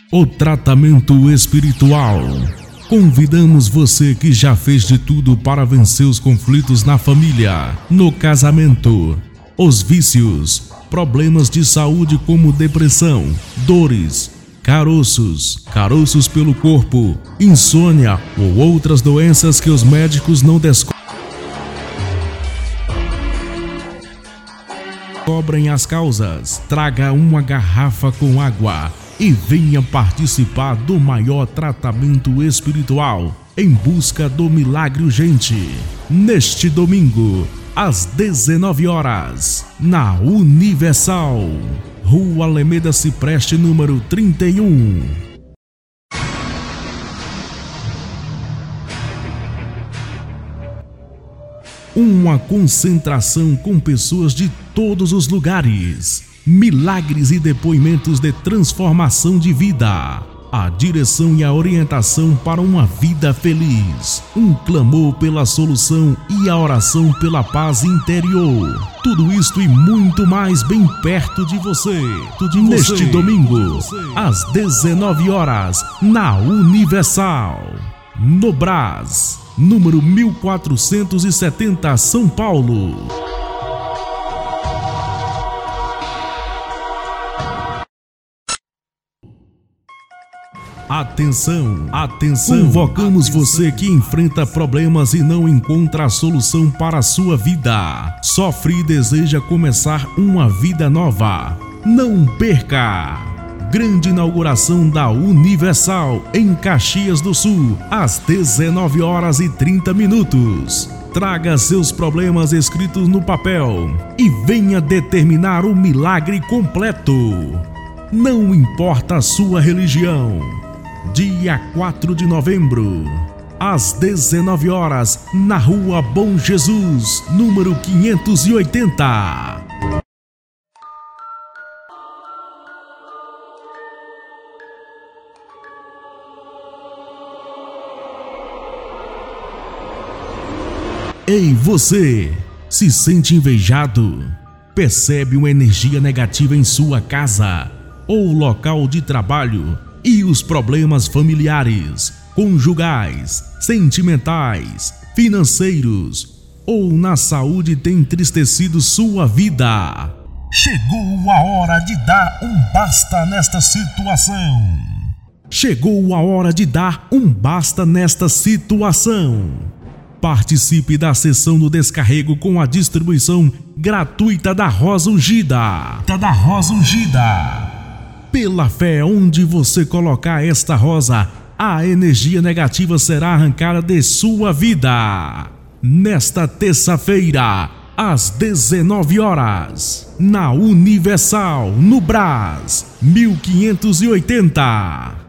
O tratamento espiritual. Convidamos você que já fez de tudo para vencer os conflitos na família, no casamento, os vícios, problemas de saúde como depressão, dores, caroços pelo corpo, insônia ou outras doenças que os médicos não descobrem as causas. Traga uma garrafa com água e venha participar do maior tratamento espiritual em busca do milagre urgente. Neste domingo, às 19 horas, na Universal, Rua Alameda Cipreste, número 31. Uma concentração com pessoas de todos os lugares. Milagres e depoimentos de transformação de vida. A direção e a orientação para uma vida feliz. Um clamor pela solução e a oração pela paz interior. Tudo isto e muito mais bem perto de você. Neste domingo, às 19 horas, na Universal, no Brás, número 1470, São Paulo. Atenção, convocamos você que enfrenta problemas e não encontra a solução para a sua vida. Sofre e deseja começar uma vida nova. Não perca! Grande inauguração da Universal em Caxias do Sul, às 19 horas e 30 minutos. Traga seus problemas escritos no papel e venha determinar o milagre completo. Não importa a sua religião. Dia 4 de novembro, às 19 horas, na Rua Bom Jesus, número 580. Ei, você, se sente invejado? Percebe uma energia negativa em sua casa ou local de trabalho? E os problemas familiares, conjugais, sentimentais, financeiros ou na saúde têm entristecido sua vida? Chegou a hora de dar um basta nesta situação. Chegou a hora de dar um basta nesta situação. Participe da sessão do descarrego com a distribuição gratuita da Rosa Ungida. Pela fé, onde você colocar esta rosa, a energia negativa será arrancada de sua vida. Nesta terça-feira, às 19 horas, na Universal, no Brás, 1580.